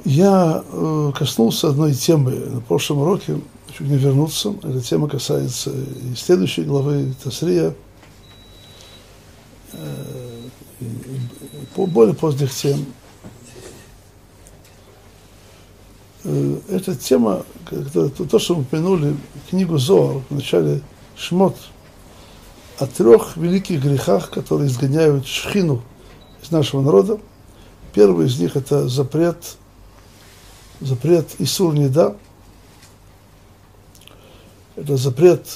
Я коснулся одной темы на прошлом уроке, хочу к ней вернуться. Эта тема касается и следующей главы Тасрия, и более поздних тем. Эта тема, то, что мы упомянули книгу Зоар в начале Шмот, о 3 великих грехах, которые изгоняют шхину из нашего народа. Первый из них – это запрет Исур Нида. Это запрет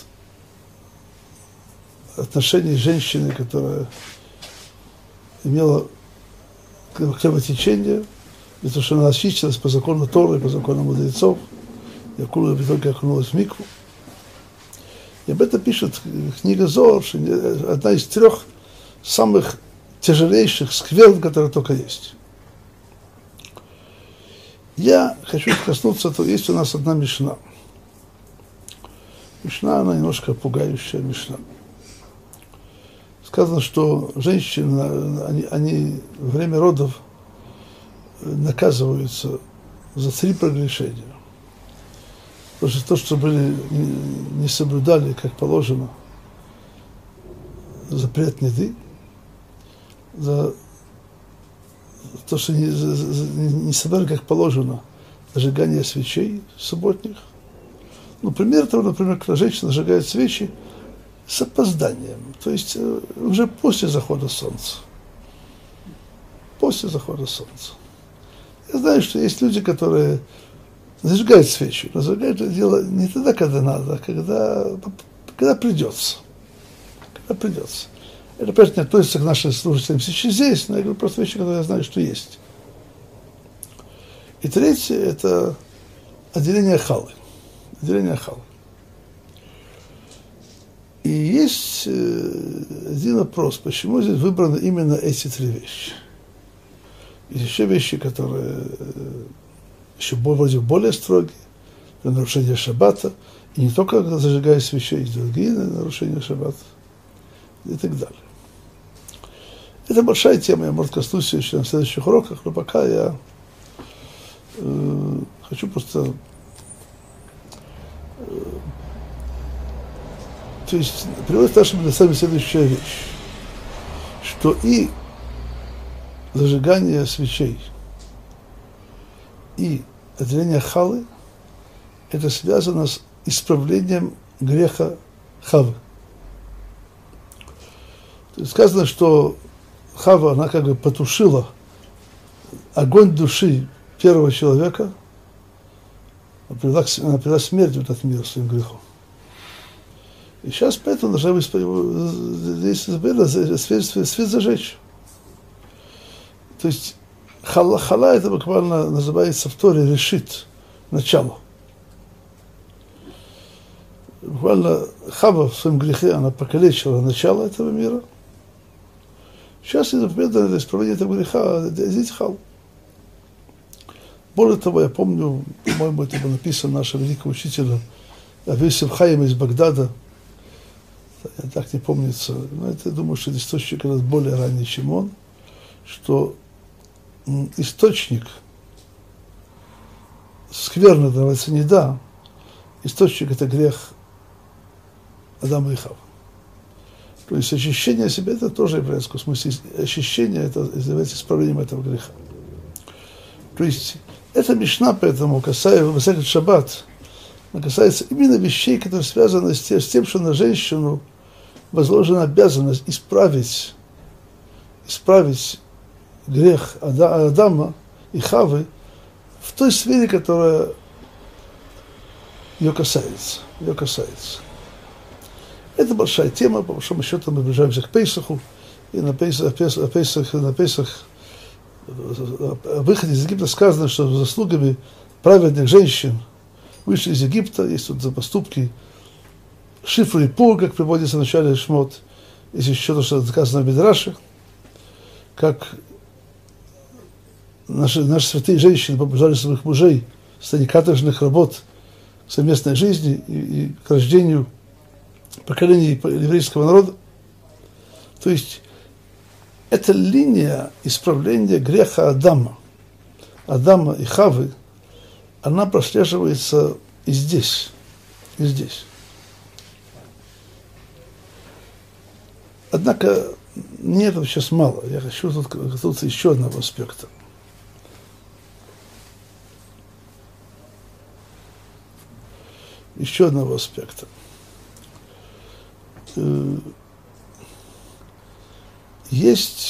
отношений женщины, которая имела кровотечение, для того, что она очистилась по закону Торы, по закону мудрецов, и только окунулась в микву. И об этом пишет книга Зоар, что одна из 3 самых тяжелейших скверн, которые только есть. Я хочу коснуться, то есть у нас одна мишна. Мишна, она немножко пугающая мишна. Сказано, что женщины, они во время родов наказываются за 3 прегрешения. То, что не соблюдали, как положено, запрет неды, за то, что не соблюдали, как положено, зажигание свечей субботних. Ну, пример того, например, когда женщина зажигает свечи с опозданием, то есть уже после захода солнца. После захода солнца. Я знаю, что есть люди, которые зажигают свечи, но зажигают это дело не тогда, когда надо, а когда придется. Когда придется. Это, конечно, не относится к нашим слушателям сейчас здесь, но я говорю просто вещи, которые я знаю, что есть. И третье – это отделение халы. Отделение халы. И есть один вопрос, почему здесь выбраны именно эти 3 вещи. Есть еще вещи, которые еще вроде более строгие, для нарушения шаббата, и не только когда зажигая свечей, есть другие нарушения шаббата, и так далее. Это большая тема, я, может, коснусь еще на следующих уроках, но пока я хочу просто... то есть, приводит нашими глазами следующая вещь, что и зажигание свечей, и отделение халы, это связано с исправлением греха Хавы. То есть сказано, что Хава, она как бы потушила огонь души первого человека, она привела смерть в этот мир своим грехом. И сейчас поэтому должна быть здесь свет зажечь. То есть хала это буквально называется в Торе решит, начало. Буквально Хава в своем грехе, она покалечила начало этого мира. Сейчас из-за победы на исправление этого греха здесь хал. Более того, я помню, по-моему, это было написано нашему великому учителю Авесим Хаим из Багдада. Я так не помнится, но это, я думаю, что источник этот более ранний, чем он, что источник скверно называется неда, источник это грех Адама и Хавы. То есть очищение себя это тоже еврейское, в смысле очищение это является исправлением этого греха. То есть эта мишна, поэтому касается шаббат, касается именно вещей, которые связаны с тем, что на женщину возложена обязанность исправить грех Адама и Хавы в той сфере, которая ее касается. Это большая тема, по большому счету мы приближаемся к Пейсаху, и на Пейсах о выходе из Египта сказано, что заслугами праведных женщин вышли из Египта, есть тут за поступки Шифра и Пур, как приводится в начале Шмот, есть еще то, что сказано в Мидраше, как наши святые женщины побуждали своих мужей в состоянии каторжных работ совместной жизни и к рождению поколений еврейского народа. То есть это линия исправления греха Адама. Адама и Хавы, она прослеживается и здесь, и здесь. Однако мне этого сейчас мало. Я хочу тут коснуться еще одного аспекта. Еще одного аспекта. Есть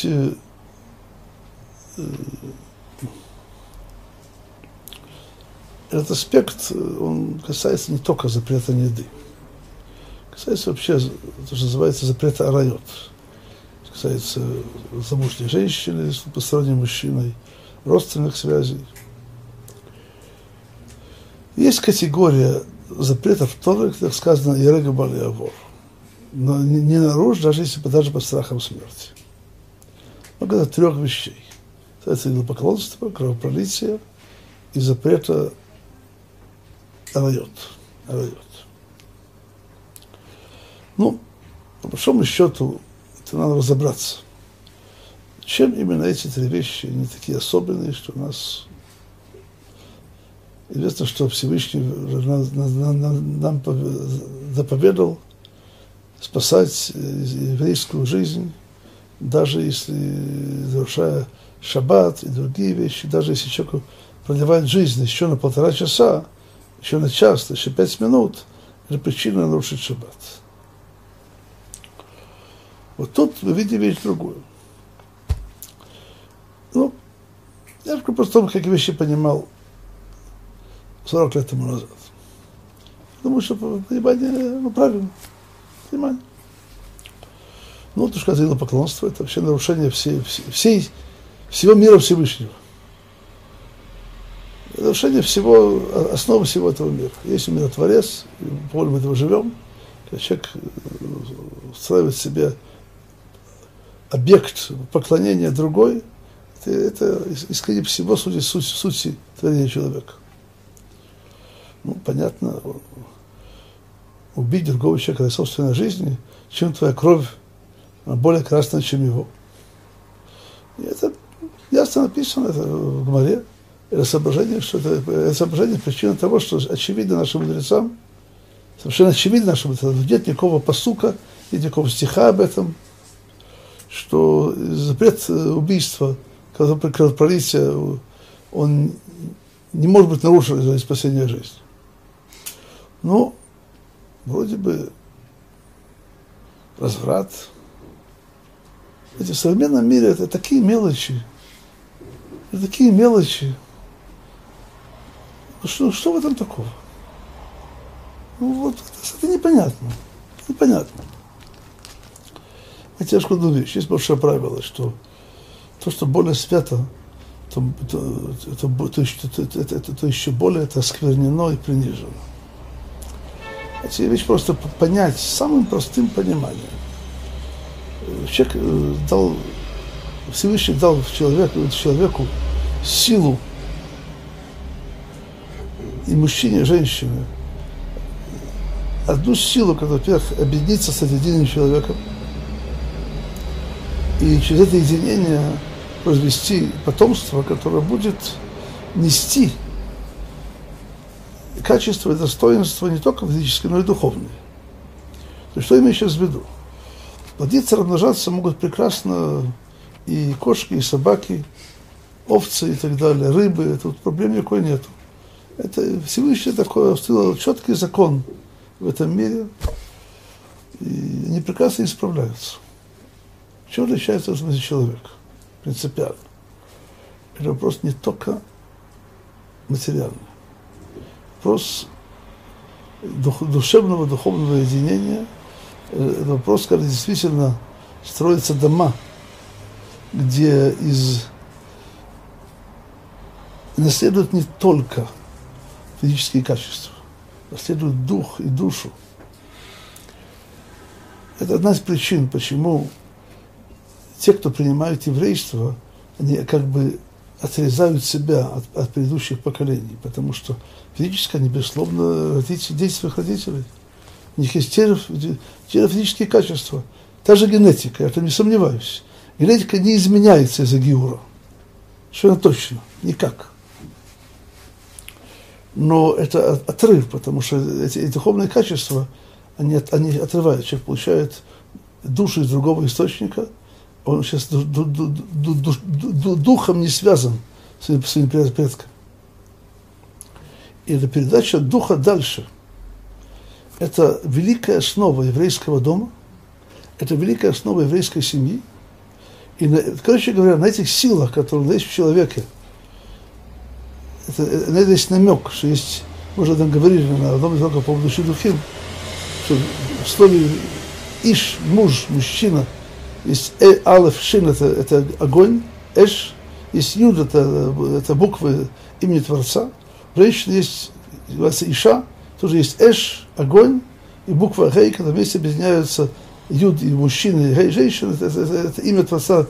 этот аспект, он касается не только запрета еды. Касается вообще, то, что называется, запрета арайот. Касается замужней женщины с посторонним мужчиной, родственных связей. Есть категория запретов Торы, как сказано, «Ерега бали авор». Но не нарушь, даже если даже под страхом смерти. Много трех вещей. Это идолопоклонство, кровопролитие и запрета арайот. Ну, по большому счету, это надо разобраться. Чем именно эти три вещи не такие особенные, что у нас известно, что Всевышний нам заповедал спасать еврейскую жизнь, даже если нарушая шаббат и другие вещи, даже если человек продлевает жизнь еще на 1,5 часа, еще на час, еще 5 минут, это причина нарушить шаббат. Вот тут мы видим вещь другую. Ну, я просто как вещи понимал 40 лет тому назад. Потому что понимание, правильно, понимание. Ну, то, что идолопоклонство, это вообще нарушение всего мира Всевышнего. Нарушение всего, основы всего этого мира. Есть миротворец, по воле мы этого живем, когда человек устраивает себе объект поклонения другой, это исходит всего сути творения человека. Ну, понятно, убить другого человека ради собственной жизни, чем твоя кровь более красная, чем его. И это ясно написано, это в Гмаре. Это соображение, что это соображение причина того, что очевидно нашим мудрецам, совершенно очевидно нашим мудрецам, нет никакого пасука, нет никакого стиха об этом, что запрет убийства, кровопролития, он не может быть нарушен из-за спасения жизни. Но вроде бы разврат. В современном мире это такие мелочи. Что в этом такого? Ну вот, это непонятно. Я тебе скажу одну вещь. Есть большое правило, что то, что более свято, то еще более это осквернено и принижено. Эти вещи просто понять самым простым пониманием. Всевышний дал человеку силу, и мужчине, и женщине, одну силу, которая, во-первых, объединиться с единым человеком, и через это единение произвести потомство, которое будет нести качество и достоинство не только физическое, но и духовное. То есть, что имею сейчас в виду? Плодиться, размножаться могут прекрасно и кошки, и собаки, овцы и так далее, рыбы, тут проблем никакой нету. Это Всевышний такой установил четкий закон в этом мире, и они прекрасно исправляются. В чем отличается от смысле человека? Принципиально. Это вопрос не только материальный. Вопрос душевного, духовного единения. Это вопрос, когда действительно строятся дома, где наследуют не только физические качества, наследуют дух и душу. Это одна из причин, почему те, кто принимают еврейство, они как бы отрезают себя от предыдущих поколений, потому что физически они, безусловно, дети своих родителей. У них есть те же физические качества, та же генетика, я в этом не сомневаюсь. Генетика не изменяется из-за гиура. Совершенно точно, никак. но это отрыв, потому что эти духовные качества, они отрывают. Человек получает душу из другого источника, он сейчас духом не связан с своим предком. И эта передача духа дальше. Это великая основа еврейского дома, это великая основа еврейской семьи. И, короче говоря, на этих силах, которые есть в человеке, это есть намек, что есть, мы уже там говорили на одном из уроков по поводу Шидухим, что в слове Иш, мужчина, есть Алеф, Шин, это огонь, Эш, есть Юд, это буквы имени Творца, женщина есть, называется Иша, тоже есть Эш, огонь, и буква Гей, когда вместе объединяются Юд и мужчина, и Гей, женщина, это имя Творца,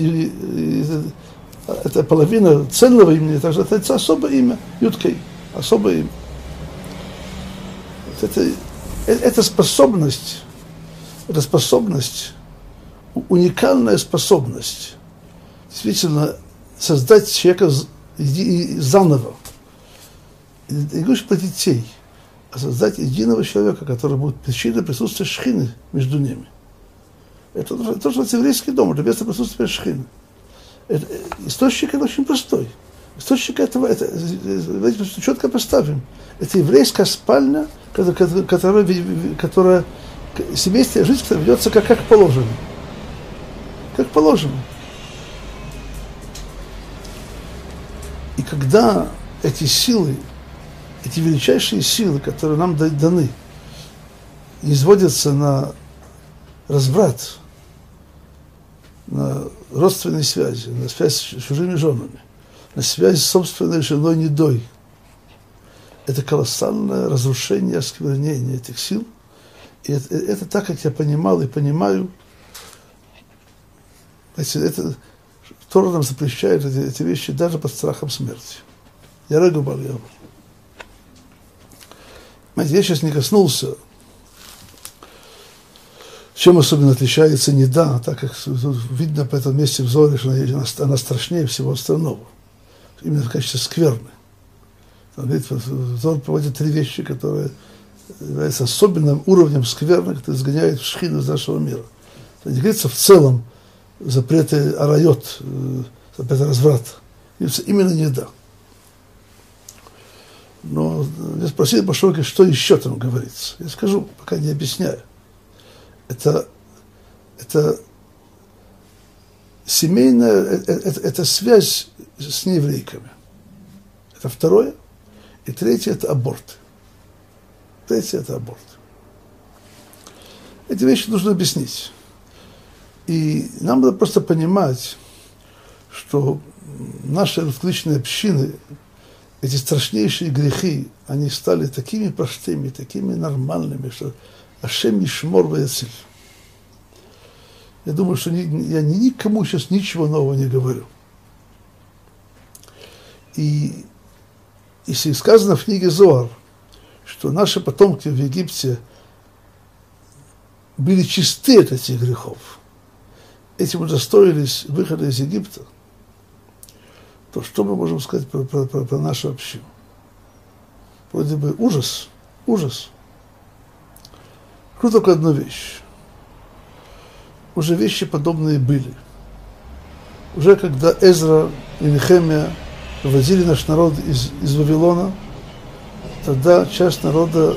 это половина цельного имени, также это особое имя, Юд-Кей, особое имя. Это способность, уникальная способность действительно создать человека заново. И не говоришь про детей, а создать единого человека, который будет причиной присутствия шхины между ними. Это тоже еврейский дом, это место присутствия шхины. Источник это очень простой. Источник этого, давайте четко поставим. Это еврейская спальня, которая семейная жизнь, которая ведется как положено. Как положено. И когда эти силы, эти величайшие силы, которые нам даны, изводятся на разврат, на родственные связи, на связь с чужими женами, на связь с собственной женой недой, это колоссальное разрушение, осквернение этих сил. И это так, как я понимал и понимаю, Тора нам запрещает эти вещи даже под страхом смерти. Я регубал. Знаете, я сейчас не коснулся, чем особенно отличается неда, так как видно по этому месте в Зоре, что она страшнее всего остального. Именно в качестве скверны. Зор проводит 3 вещи, которые являются особенным уровнем скверны, который изгоняет в шхину из нашего мира. Это не говорится в целом запреты арайот, запреты разврата. Именно неда. Но я спросил Башоки, что еще там говорится. Я скажу, пока не объясняю. Это семейная, это связь с нееврейками. Это второе. И третье – это аборт. Третье – это аборт. Эти вещи нужно объяснить. И нам надо просто понимать, что наши русскоязычные общины, эти страшнейшие грехи, они стали такими простыми, такими нормальными, что Ашем Ишмор Ваяциль. Я думаю, что я никому сейчас ничего нового не говорю. И если сказано в книге Зоар, что наши потомки в Египте были чисты от этих грехов, этим удостоились выхода из Египта, то что мы можем сказать про нашу общину? Вроде бы ужас. Скажу только одну вещь. Уже вещи подобные были. Уже когда Эзра и Нехемия вывозили наш народ из Вавилона, тогда часть народа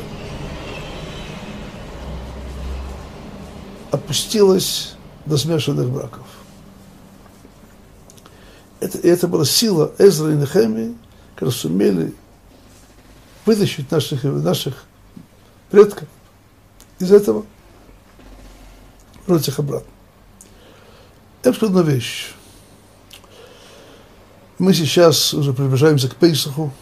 опустилась до смешанных браков. Это была сила Эзра и Нехемии, которые сумели вытащить наших предков из этого, вернуть их обратно. Я скажу одну вещь. Мы сейчас уже приближаемся к Пейсаху,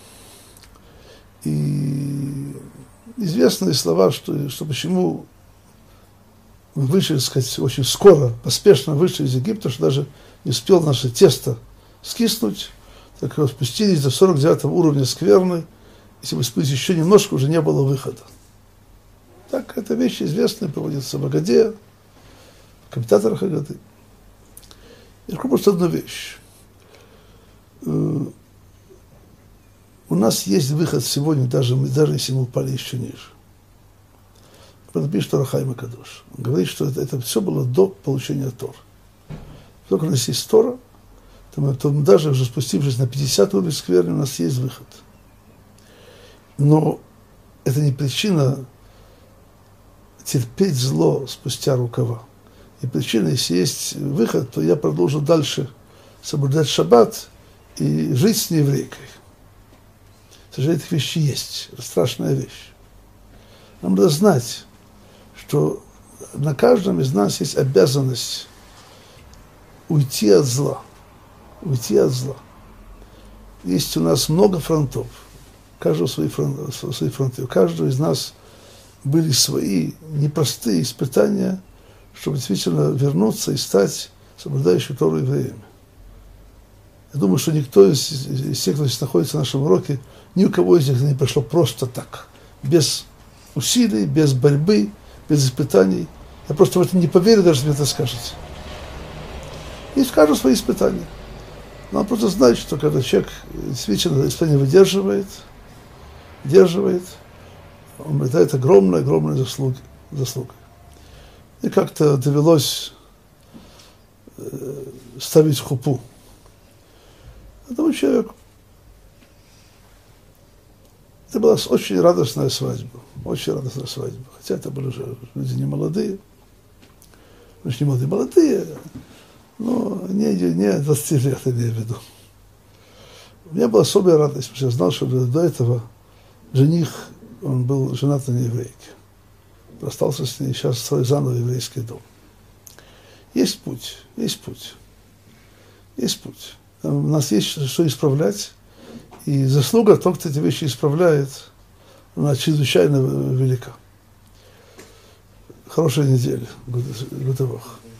и известные слова, что почему мы вышли, так сказать, очень скоро, поспешно вышли из Египта, что даже не успел наше тесто скиснуть, так как спустились до 49 уровня скверны, если бы спустились еще немножко, уже не было выхода. Так, это вещи известные, проводятся в Агаде, в комментаторах Агады. Я скажу просто одну вещь. У у нас есть выход сегодня, даже если мы упали еще ниже. Это пишет Ор Хаим ха-Кадош. Он говорит, что это все было до получения Тор. Только у нас есть Тора, то мы даже уже спустившись на 50 уровень скверны, у нас есть выход. Но это не причина терпеть зло спустя рукава. И причина, если есть выход, то я продолжу дальше соблюдать шаббат и жить с нееврейкой. К сожалению, этих вещей есть. Это страшная вещь. Нам надо знать, что на каждом из нас есть обязанность уйти от зла. Уйти от зла. Есть у нас много фронтов. У каждого свои фронты. У каждого из нас были свои непростые испытания, чтобы действительно вернуться и стать соблюдающим Тору евреями. Я думаю, что никто из тех, кто здесь находится в нашем уроке, ни у кого из них не прошло просто так, без усилий, без борьбы, без испытаний. Я просто в это не поверю, даже если мне это скажете. Есть у каждого свои испытания. Надо просто знать, что когда человек действительно испытание выдерживает, он обретает огромные заслуги. И как-то довелось ставить хупу этому человеку. Это была очень радостная свадьба. Хотя это были уже люди не молодые. Молодые, но не 20 лет, я имею в виду. У меня была особая радость, потому что я знал, что до этого жених, он был женат на нееврейке. Расстался с ней, сейчас строит заново еврейский дом. Есть путь. У нас есть что исправлять, и заслуга того, кто эти вещи исправляет, она чрезвычайно велика. Хорошей недели. Гутевах.